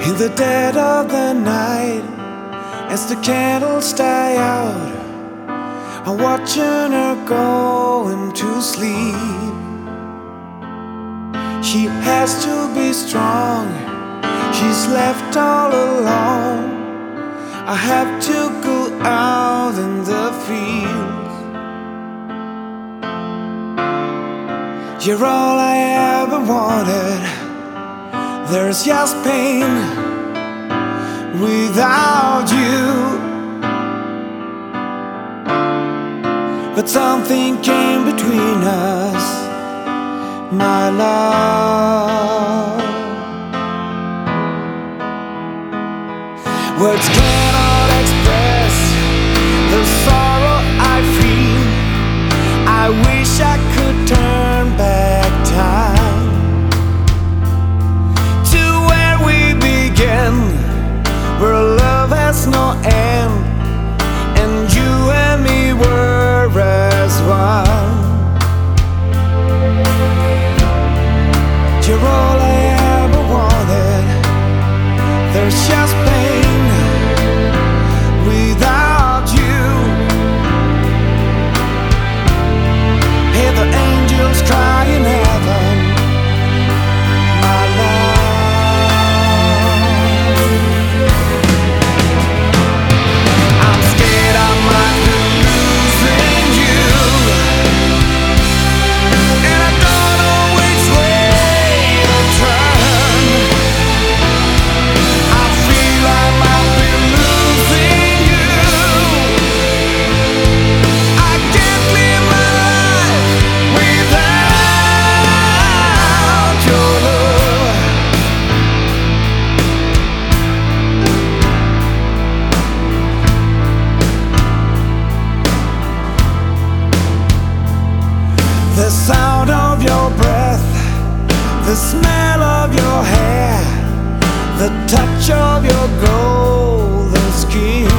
In the dead of the night, as the candles die out, I'm watching her going to sleep. She has to be strong, she's left all alone. I have to go out in the fields. You're all I ever wanted. There's just pain without you. But something came between us, my love. Words cannot express the sorrow I feel. I wish I could turn back time to where we began, where love has no end, and you and me were as one. You're all I ever wanted. There's just pain without you. Hear the angels cry in heaven, my love. I'm scared I might be losing you, and I don't know which way to turn. I feel I might be losing you. I can't live my life without your love. The sound of your breath, the smell of your hair, the touch of your golden skin.